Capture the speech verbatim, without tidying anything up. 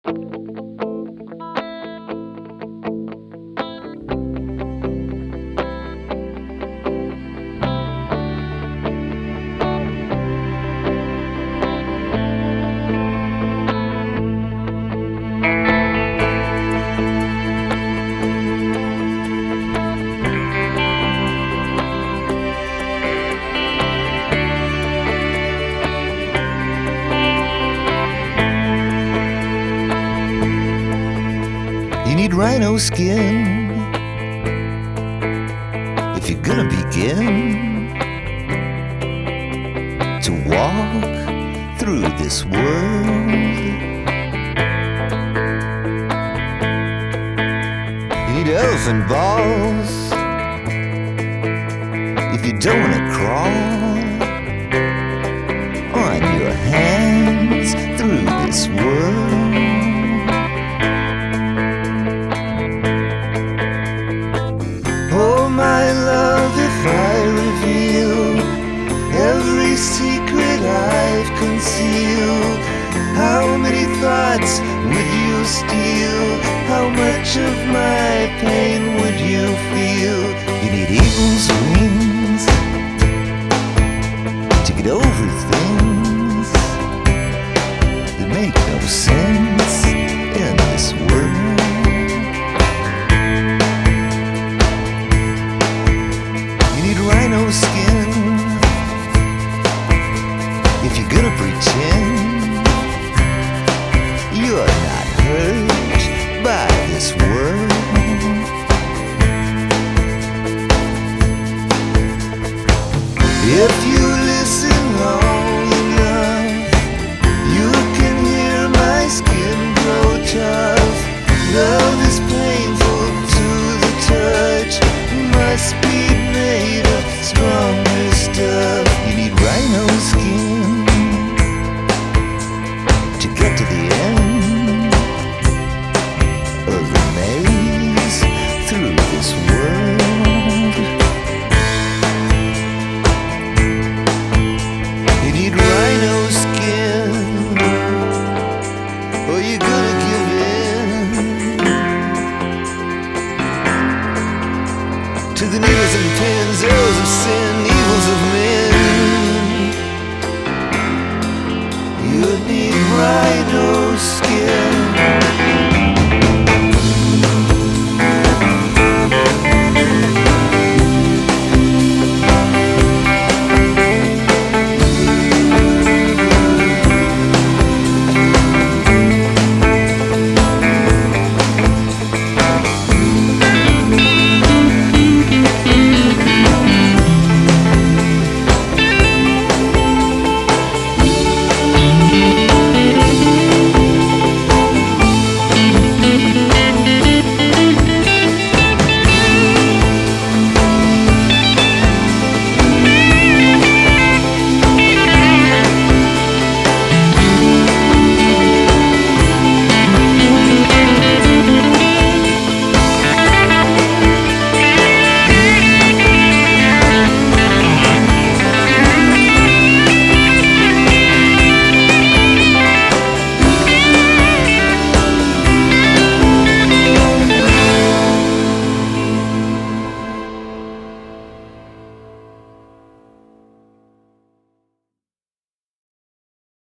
You need rhino skin if you're gonna begin to walk through this world. You need elephant balls if you don't wanna crawl on your hands through this world. Oh my love, if I reveal every secret I've concealed, how many thoughts would you steal? How much of my pain would you feel? You need eagle's wings to get over things that make no sense in this world. Rhino skin if you're gonna pretend you're not hurt by this world. If you listen long enough, you can hear my skin grow tough. Love is painful to the touch, must be made of stronger stuff. You need rhino skin to get to the end of the maze through this world. You need rhino skin, or you're gonna